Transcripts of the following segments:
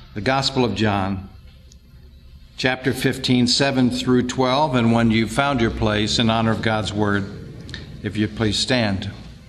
The Gospel of John, chapter 15, 7 through 12, and when you've found your place in honor of God's Word, if you please stand.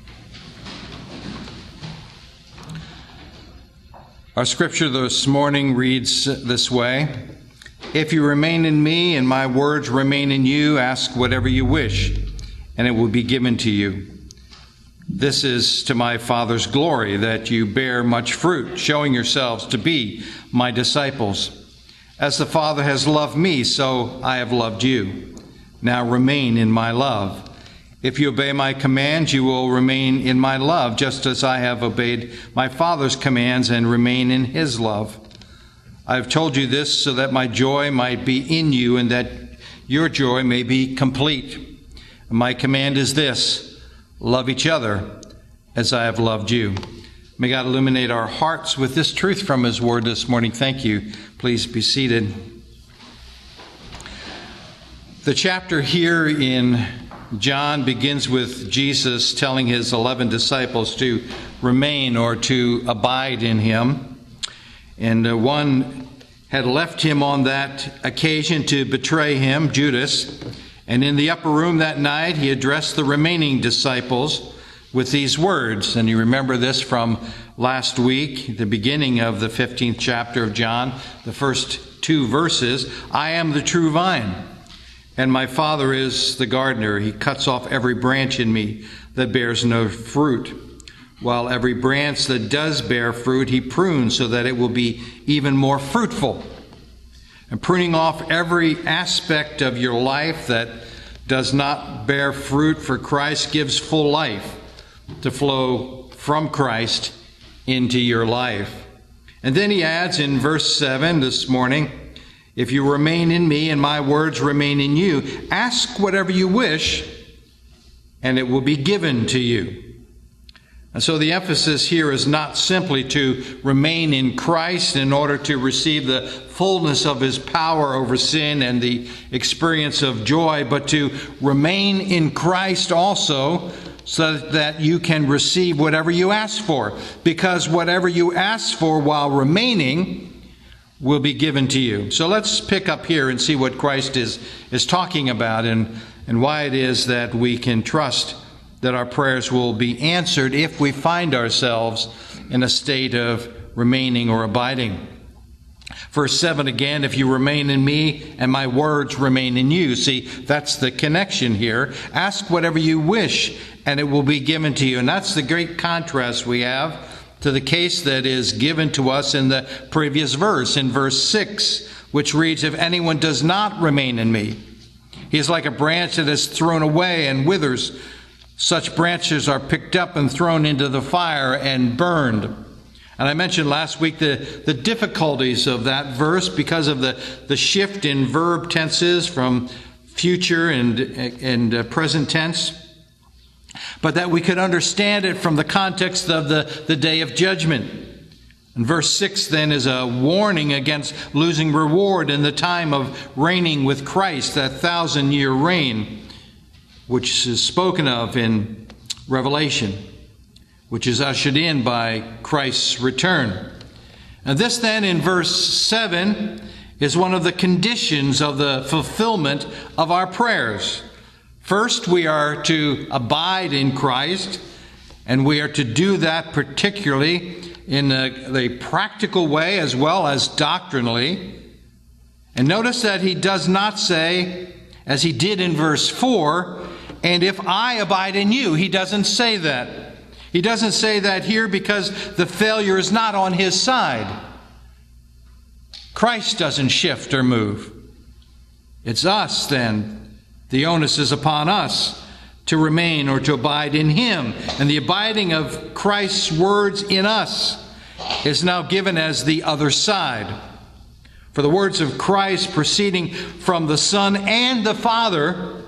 Our scripture this morning reads this way: If you remain in me and my words remain in you, ask whatever you wish, and it will be given to you. This is to my Father's glory, that you bear much fruit, showing yourselves to be my disciples. As the Father has loved me, so I have loved you. Now remain in my love. If you obey my commands, you will remain in my love, just as I have obeyed my Father's commands and remain in his love. I have told you this so that my joy might be in you and that your joy may be complete. And my command is this: love each other as I have loved you. May God illuminate our hearts with this truth from his word this morning. Thank you. Please be seated. The chapter here in John begins with Jesus telling his 11 disciples to remain or to abide in him. And one had left him on that occasion to betray him, Judas. And in the upper room that night, he addressed the remaining disciples with these words. And you remember this from last week, the beginning of the 15th chapter of John, the first 2 verses. I am the true vine, and my Father is the gardener. He cuts off every branch in me that bears no fruit, while every branch that does bear fruit he prunes so that it will be even more fruitful. And pruning off every aspect of your life that does not bear fruit for Christ gives full life to flow from Christ into your life. And then he adds in verse 7 this morning, if you remain in me and my words remain in you, ask whatever you wish, and it will be given to you. And so the emphasis here is not simply to remain in Christ in order to receive the fullness of his power over sin and the experience of joy, but to remain in Christ also so that you can receive whatever you ask for. Because whatever you ask for while remaining will be given to you. So let's pick up here and see what Christ is talking about and why it is that we can trust that our prayers will be answered if we find ourselves in a state of remaining or abiding. Verse 7 again, if you remain in me and my words remain in you. See, that's the connection here. Ask whatever you wish and it will be given to you. And that's the great contrast we have to the case that is given to us in the previous verse, in verse 6, which reads, if anyone does not remain in me, he is like a branch that is thrown away and withers. Such branches are picked up and thrown into the fire and burned. And I mentioned last week the difficulties of that verse because of the shift in verb tenses from future and present tense. But that we could understand it from the context of the day of judgment. And verse 6 then is a warning against losing reward in the time of reigning with Christ, that 1,000-year reign, which is spoken of in Revelation, which is ushered in by Christ's return. And this then in verse 7 is one of the conditions of the fulfillment of our prayers. First, we are to abide in Christ, and we are to do that particularly in a practical way as well as doctrinally. And notice that he does not say, as he did in verse 4, and if I abide in you. He doesn't say that. He doesn't say that here because the failure is not on his side. Christ doesn't shift or move. It's us then. The onus is upon us to remain or to abide in him. And the abiding of Christ's words in us is now given as the other side. For the words of Christ proceeding from the Son and the Father,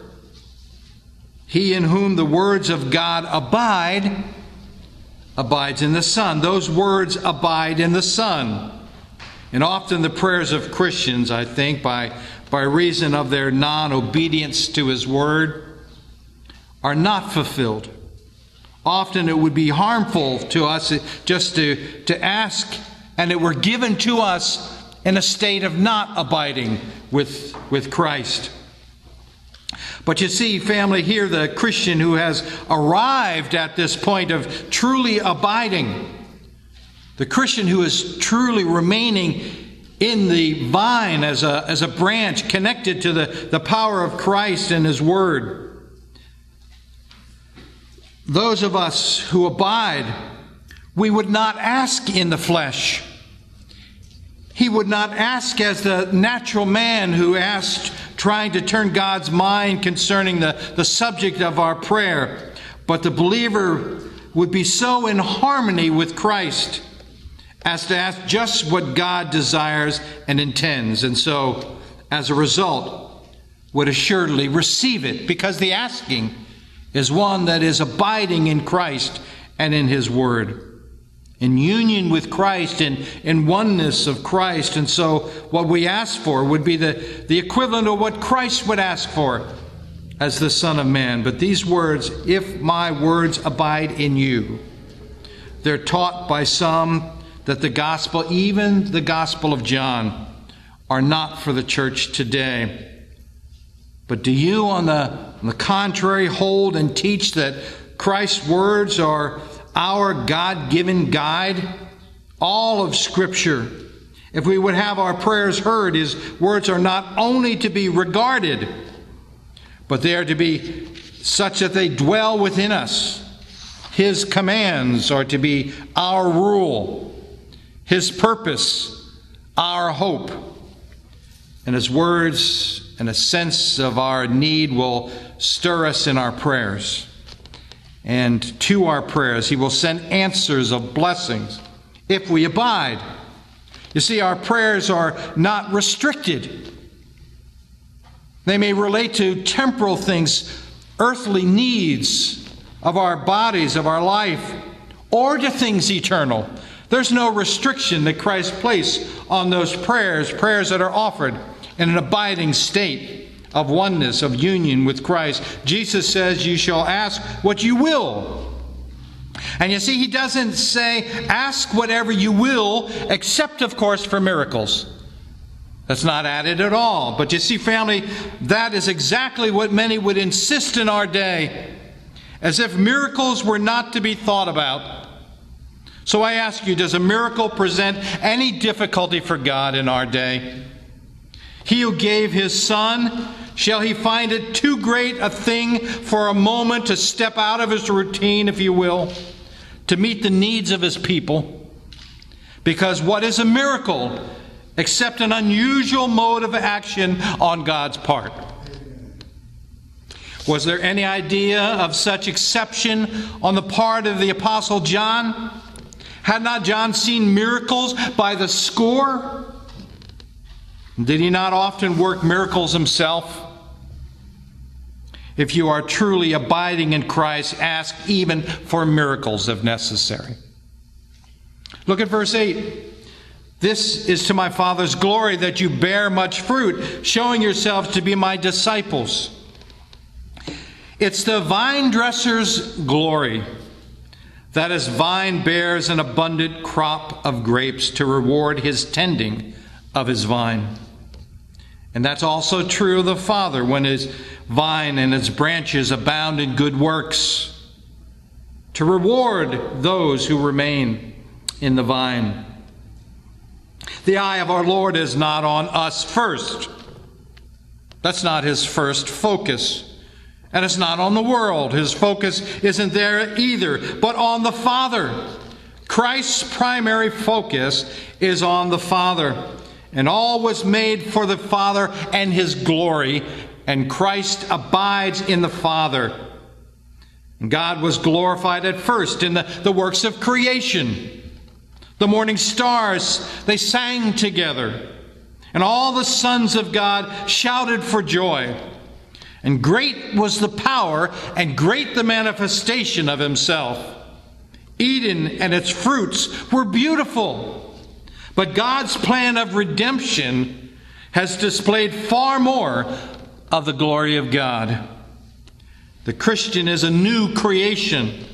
he in whom the words of God abide, abides in the Son. Those words abide in the Son. And often the prayers of Christians, I think, by reason of their non-obedience to his word, are not fulfilled. Often it would be harmful to us just to ask and that were given to us in a state of not abiding with Christ. But you see, family, here the Christian who has arrived at this point of truly abiding, the Christian who is truly remaining in the vine as a branch connected to the power of Christ and His Word. Those of us who abide, we would not ask in the flesh. He would not ask as the natural man who asked, trying to turn God's mind concerning the subject of our prayer. But the believer would be so in harmony with Christ as to ask just what God desires and intends. And so, as a result, would assuredly receive it, because the asking is one that is abiding in Christ and in His Word, in union with Christ, in oneness of Christ. And so what we ask for would be the equivalent of what Christ would ask for as the Son of Man. But these words, if my words abide in you, they're taught by some that the gospel, even the Gospel of John, are not for the church today. But do you, on the contrary, hold and teach that Christ's words are our God-given guide? All of Scripture, if we would have our prayers heard, His words are not only to be regarded, but they are to be such that they dwell within us. His commands are to be our rule, His purpose, our hope. And His words and a sense of our need will stir us in our prayers. And to our prayers, He will send answers of blessings if we abide. You see, our prayers are not restricted. They may relate to temporal things, earthly needs of our bodies, of our life, or to things eternal. There's no restriction that Christ placed on those prayers that are offered in an abiding state of oneness, of union with Christ. Jesus says, you shall ask what you will. And you see, He doesn't say, ask whatever you will, except, of course, for miracles. That's not added at all. But you see, family, that is exactly what many would insist in our day, as if miracles were not to be thought about. So I ask you, does a miracle present any difficulty for God in our day? He who gave His Son, shall He find it too great a thing for a moment to step out of His routine, if you will, to meet the needs of His people? Because what is a miracle except an unusual mode of action on God's part? Was there any idea of such exception on the part of the Apostle John? Had not John seen miracles by the score? Did he not often work miracles himself? If you are truly abiding in Christ, ask even for miracles if necessary. Look at verse 8. This is to my Father's glory that you bear much fruit, showing yourselves to be my disciples. It's the vine dresser's glory that his vine bears an abundant crop of grapes to reward his tending of his vine. And that's also true of the Father when his vine and its branches abound in good works, to reward those who remain in the vine. The eye of our Lord is not on us first. That's not His first focus. And it's not on the world. His focus isn't there either, but on the Father. Christ's primary focus is on the Father. And all was made for the Father and His glory, and Christ abides in the Father. And God was glorified at first in the works of creation. The morning stars, they sang together, and all the sons of God shouted for joy. And great was the power and great the manifestation of Himself. Eden and its fruits were beautiful. But God's plan of redemption has displayed far more of the glory of God. The Christian is a new creation.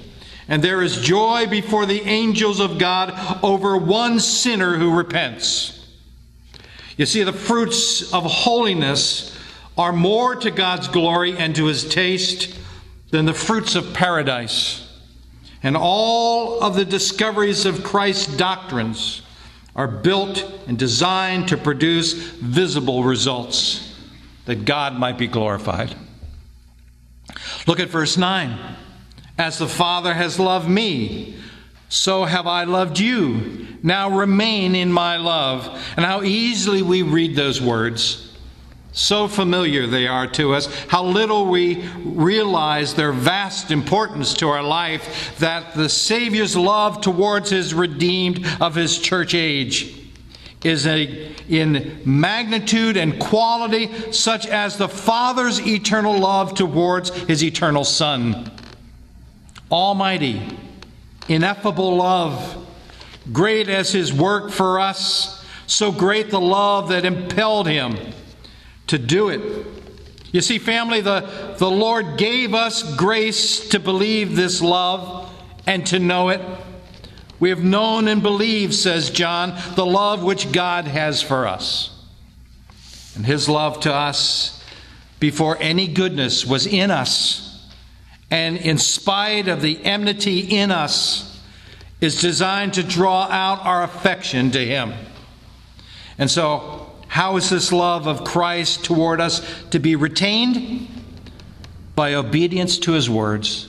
And there is joy before the angels of God over one sinner who repents. You see, the fruits of holiness are more to God's glory and to his taste than the fruits of paradise. And all of the discoveries of Christ's doctrines are built and designed to produce visible results, that God might be glorified. Look at verse 9. As the Father has loved me, so have I loved you. Now remain in my love. And how easily we read those words. So familiar they are to us. How little we realize their vast importance to our life, that the Savior's love towards his redeemed of his church age is in magnitude and quality such as the Father's eternal love towards his eternal Son. Almighty, ineffable love, great as his work for us, so great the love that impelled him to do it. You see, family, the Lord gave us grace to believe this love and to know it. We have known and believed, says John, the love which God has for us. And his love to us before any goodness was in us, and in spite of the enmity in us, is designed to draw out our affection to him. And so, how is this love of Christ toward us to be retained? By obedience to his words.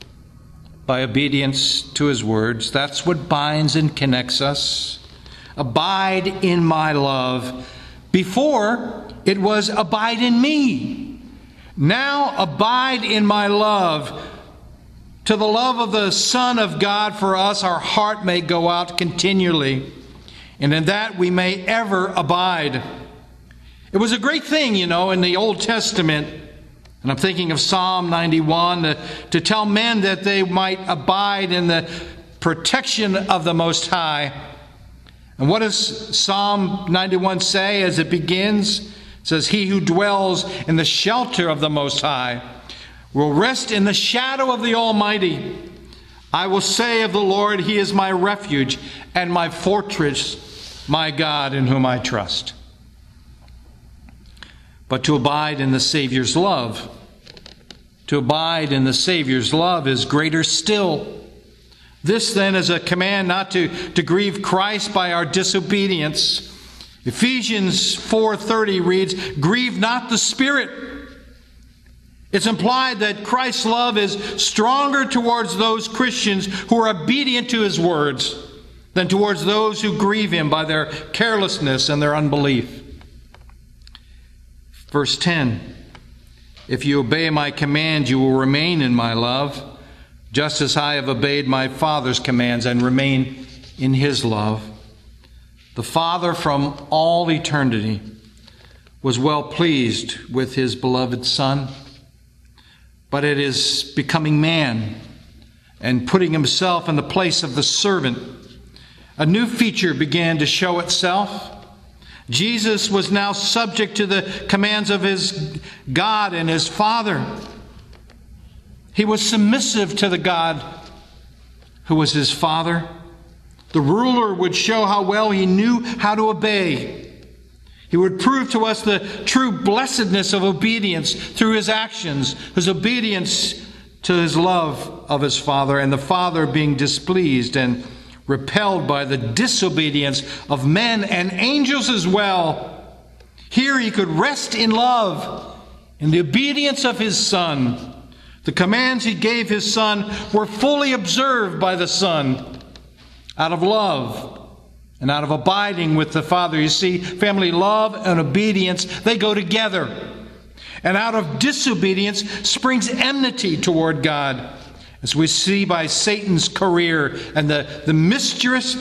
By obedience to his words. That's what binds and connects us. Abide in my love. Before, it was abide in me. Now abide in my love. To the love of the Son of God for us, our heart may go out continually, and in that we may ever abide. It was a great thing, in the Old Testament, and I'm thinking of Psalm 91, to tell men that they might abide in the protection of the Most High. And what does Psalm 91 say as it begins? It says, he who dwells in the shelter of the Most High will rest in the shadow of the Almighty. I will say of the Lord, he is my refuge and my fortress, my God in whom I trust. But to abide in the Savior's love, to abide in the Savior's love is greater still. This then is a command not to grieve Christ by our disobedience. Ephesians 4:30 reads, grieve not the Spirit. It's implied that Christ's love is stronger towards those Christians who are obedient to his words than towards those who grieve him by their carelessness and their unbelief. Verse 10, if you obey my command, you will remain in my love, just as I have obeyed my Father's commands and remain in his love. The Father from all eternity was well pleased with his beloved Son, but it is becoming man and putting himself in the place of the servant. A new feature began to show itself. Jesus was now subject to the commands of his God and his Father. He was submissive to the God who was his Father. The ruler would show how well he knew how to obey. He would prove to us the true blessedness of obedience through his actions, his obedience to his love of his Father, and the Father being displeased and repelled by the disobedience of men and angels as well. Here he could rest in love, in the obedience of his Son. The commands he gave his Son were fully observed by the Son out of love and out of abiding with the Father. You see, family, love and obedience, they go together. And out of disobedience springs enmity toward God, as we see by Satan's career and the mischief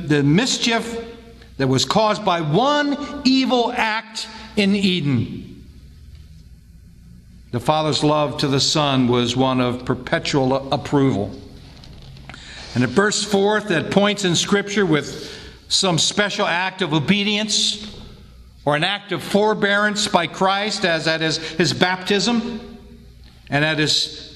that was caused by one evil act in Eden. The Father's love to the Son was one of perpetual approval. And it bursts forth at points in Scripture with some special act of obedience or an act of forbearance by Christ, as at his baptism and at his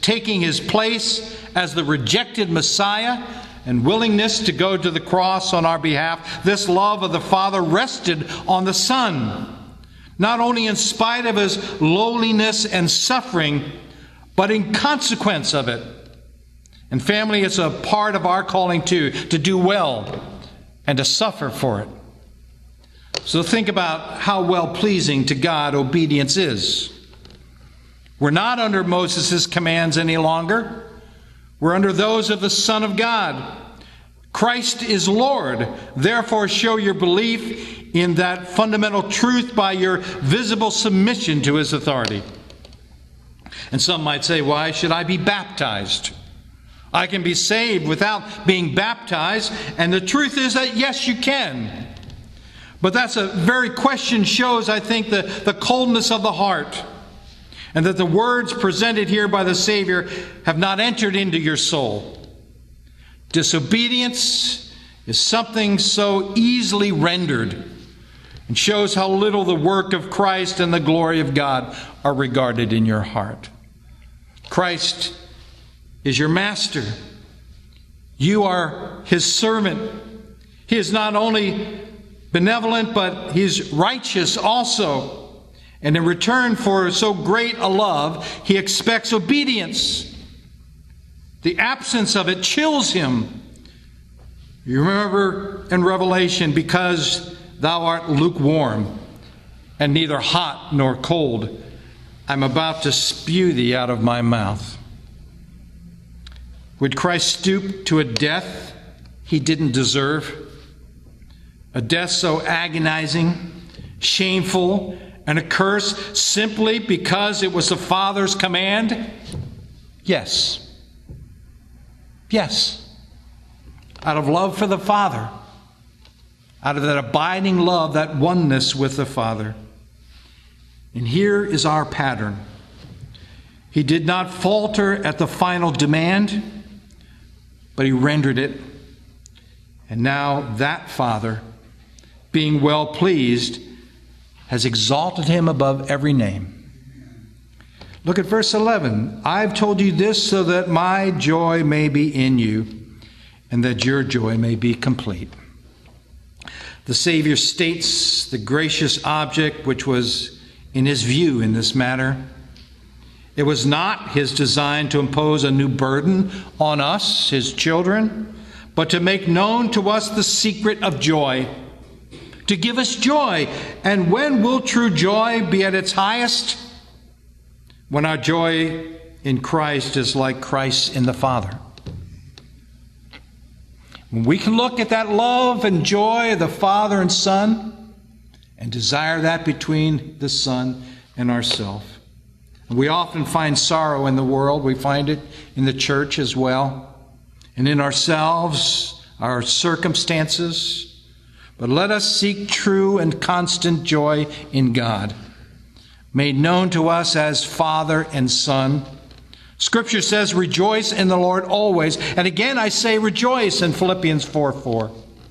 taking his place as the rejected Messiah and willingness to go to the cross on our behalf, this love of the Father rested on the Son, not only in spite of his lowliness and suffering, but in consequence of it. And family, it's a part of our calling too, to do well and to suffer for it. So think about how well-pleasing to God obedience is. We're not under Moses' commands any longer. We're under those of the Son of God. Christ is Lord. Therefore, show your belief in that fundamental truth by your visible submission to his authority. And some might say, why should I be baptized? I can be saved without being baptized. And the truth is that, yes, you can. But that's a very question shows, I think, the coldness of the heart. And that the words presented here by the Savior have not entered into your soul. Disobedience is something so easily rendered and shows how little the work of Christ and the glory of God are regarded in your heart. Christ is your master. You are his servant. He is not only benevolent, but he's righteous also. And in return for so great a love, he expects obedience. The absence of it chills him. You remember in Revelation, because thou art lukewarm and neither hot nor cold, I'm about to spew thee out of my mouth. Would Christ stoop to a death he didn't deserve? A death so agonizing, shameful, and a curse simply because it was the Father's command? Yes. Yes. Out of love for the Father. Out of that abiding love, that oneness with the Father. And here is our pattern. He did not falter at the final demand, but he rendered it. And now that Father, being well pleased, has exalted him above every name. Look at verse 11. I've told you this so that my joy may be in you and that your joy may be complete. The Savior states the gracious object which was in his view in this matter. It was not his design to impose a new burden on us, his children, but to make known to us the secret of joy. To give us joy. And when will true joy be at its highest? When our joy in Christ is like Christ in the Father. When we can look at that love and joy of the Father and Son and desire that between the Son and ourselves. We often find sorrow in the world. We find it in the church as well. And in ourselves, our circumstances. But let us seek true and constant joy in God, made known to us as Father and Son. Scripture says, rejoice in the Lord always. And again, I say rejoice in Philippians 4:4.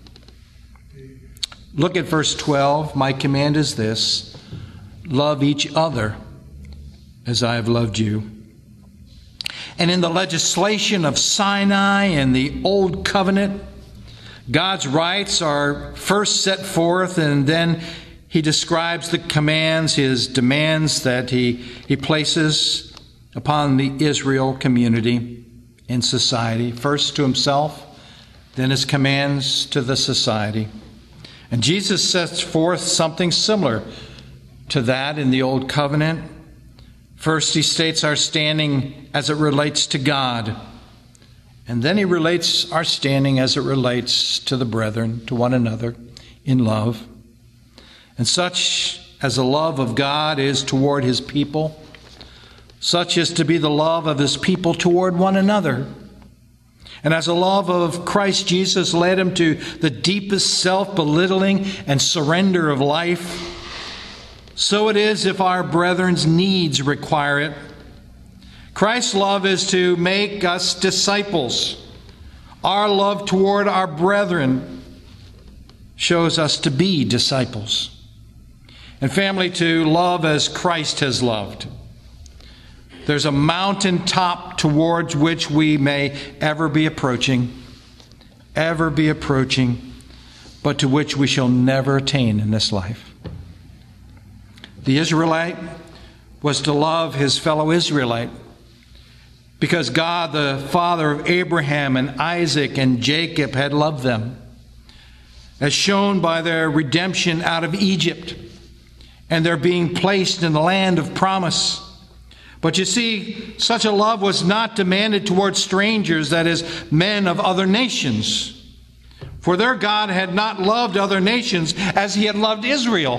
Look at verse 12. My command is this: love each other as I have loved you. And in the legislation of Sinai and the Old Covenant, God's rights are first set forth, and then he describes the commands, his demands that he places upon the Israel community in society. First to himself, then his commands to the society. And Jesus sets forth something similar to that in the Old Covenant. First, he states our standing as it relates to God. And then he relates our standing as it relates to the brethren, to one another, in love. And such as the love of God is toward his people, such is to be the love of his people toward one another. And as the love of Christ Jesus led him to the deepest self-belittling and surrender of life, so it is if our brethren's needs require it. Christ's love is to make us disciples. Our love toward our brethren shows us to be disciples. And family, to love as Christ has loved. There's a mountaintop towards which we may ever be approaching, but to which we shall never attain in this life. The Israelite was to love his fellow Israelite because God, the Father of Abraham and Isaac and Jacob, had loved them, as shown by their redemption out of Egypt and their being placed in the land of promise. But you see, such a love was not demanded towards strangers, that is, men of other nations. For their God had not loved other nations as he had loved Israel.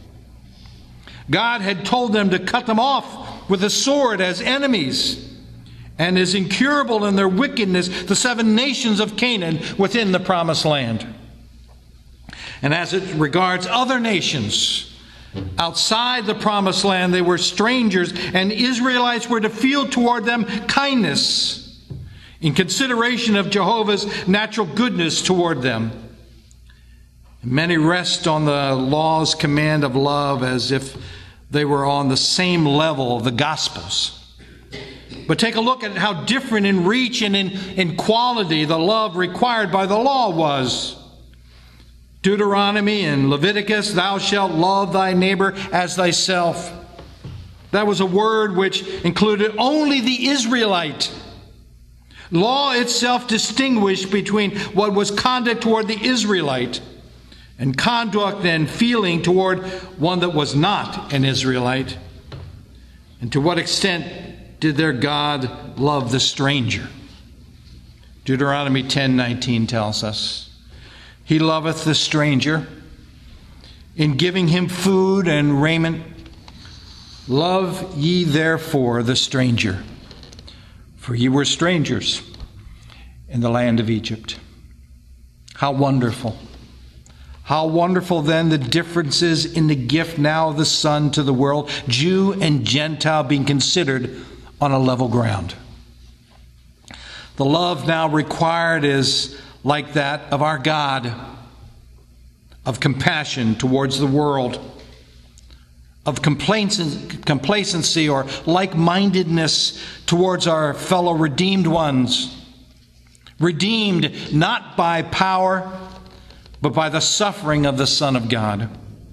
God had told them to cut them off with a sword as enemies, and is incurable in their wickedness the 7 nations of Canaan within the promised land. And as it regards other nations outside the promised land, they were strangers, and Israelites were to feel toward them kindness in consideration of Jehovah's natural goodness toward them. Many rest on the law's command of love as if they were on the same level of the Gospels. But take a look at how different in reach and in quality the love required by the law was. Deuteronomy and Leviticus, thou shalt love thy neighbor as thyself. That was a word which included only the Israelite. Law itself distinguished between what was conduct toward the Israelite and conduct and feeling toward one that was not an Israelite. And to what extent did their God love the stranger? Deuteronomy 10:19 tells us, he loveth the stranger in giving him food and raiment. Love ye therefore the stranger, for ye were strangers in the land of Egypt. How wonderful. How wonderful then the differences in the gift now of the Son to the world, Jew and Gentile being considered on a level ground. The love now required is like that of our God, of compassion towards the world, of complacency or like-mindedness towards our fellow redeemed ones. Redeemed not by power, but by the suffering of the Son of God.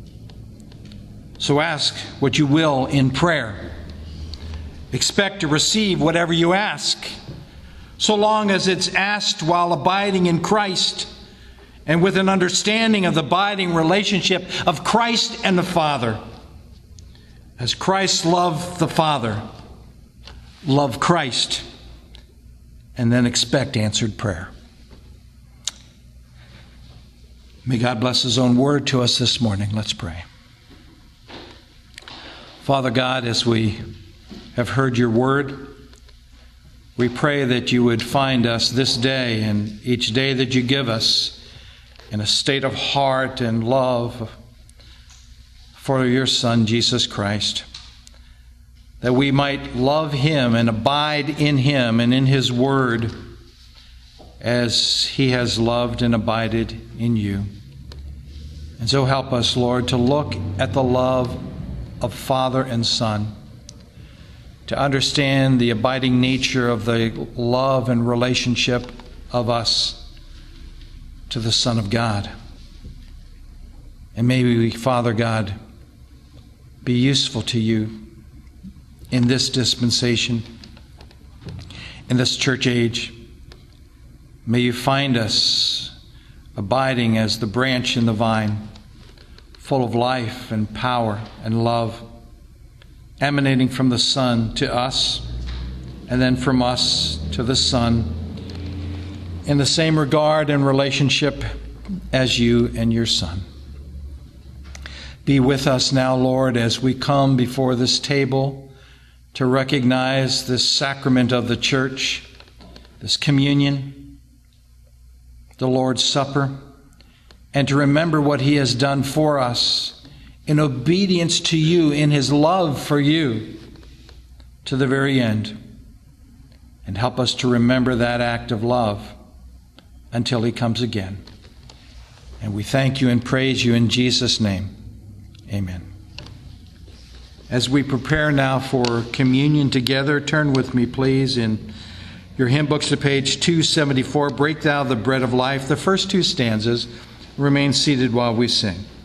So ask what you will in prayer. Expect to receive whatever you ask, so long as it's asked while abiding in Christ and with an understanding of the abiding relationship of Christ and the Father. As Christ loved the Father, love Christ, and then expect answered prayer. May God bless His own word to us this morning. Let's pray. Father God, as we have heard your word, we pray that you would find us this day and each day that you give us in a state of heart and love for your Son, Jesus Christ, that we might love him and abide in him and in his word as he has loved and abided in you. And so help us, Lord, to look at the love of Father and Son, to understand the abiding nature of the love and relationship of us to the Son of God. And may we, Father God, be useful to you in this dispensation, in this church age. May you find us abiding as the branch in the vine, full of life and power and love, emanating from the Son to us, and then from us to the Son, in the same regard and relationship as you and your Son. Be with us now, Lord, as we come before this table to recognize this sacrament of the church, this communion, the Lord's Supper, and to remember what he has done for us in obedience to you, in his love for you, to the very end. And help us to remember that act of love until he comes again. And we thank you and praise you in Jesus' name. Amen. As we prepare now for communion together, turn with me, please, in your hymn books to page 274. Break thou the bread of life. The first two stanzas. Remain seated while we sing.